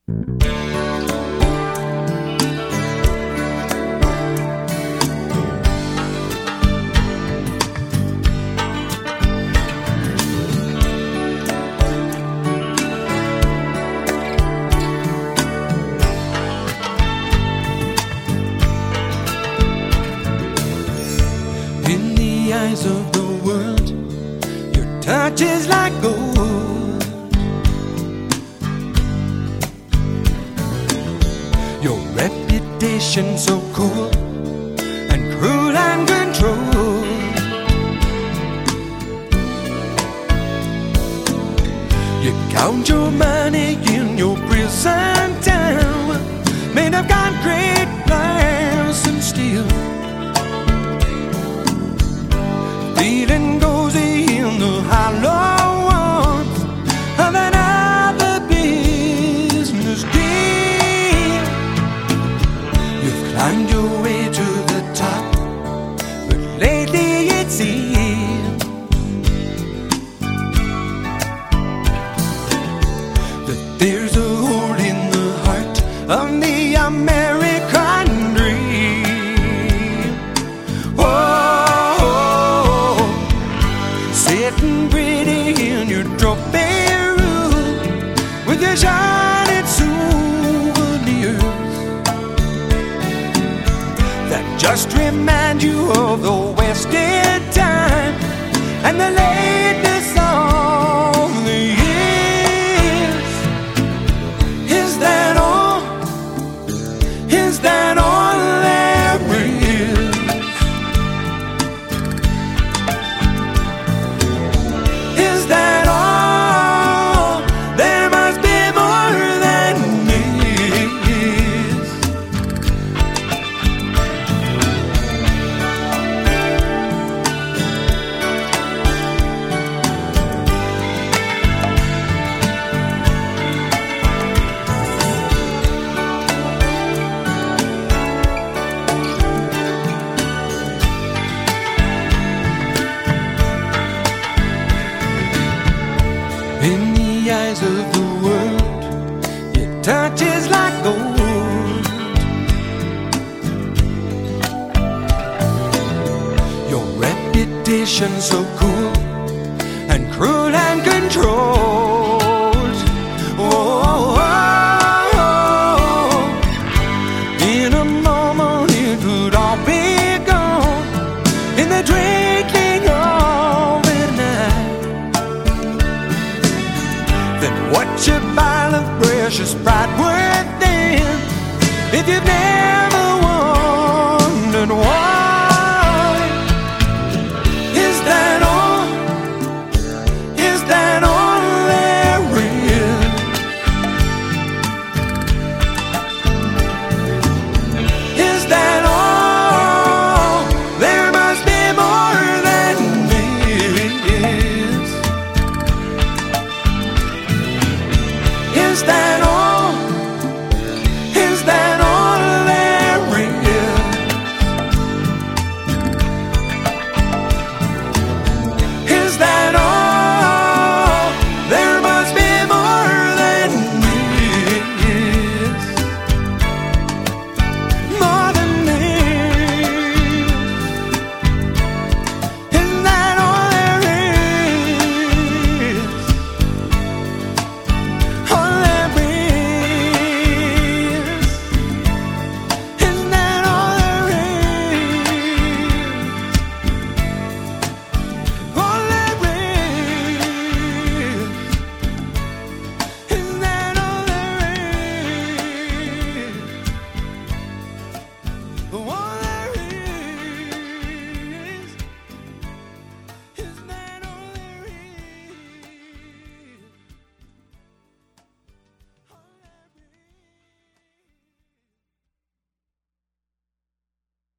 In the eyes of the world, your touch is like gold. Your reputation so cool and cruel and controlled. You count your money in your prison tower, made of concrete, glass and steel. Feeling cozy in the hollow warmth of another business deal. You've climbed your way to the top, but lately it seems that there's a hole in the heart of the American dream. Whoa, sitting pretty in your trophy room with your shining souvenirs that just remind you of the wasted time and the lateness of the years. Is that all? Is that all there is? Is that all? There must be more than this. In the eyes of the world, your touch is like gold. Your reputation so cool and cruel and controlled. Oh, in a moment it could all be gone in the twinkling of an eye. Then what's your pile of precious pride worth then if you've never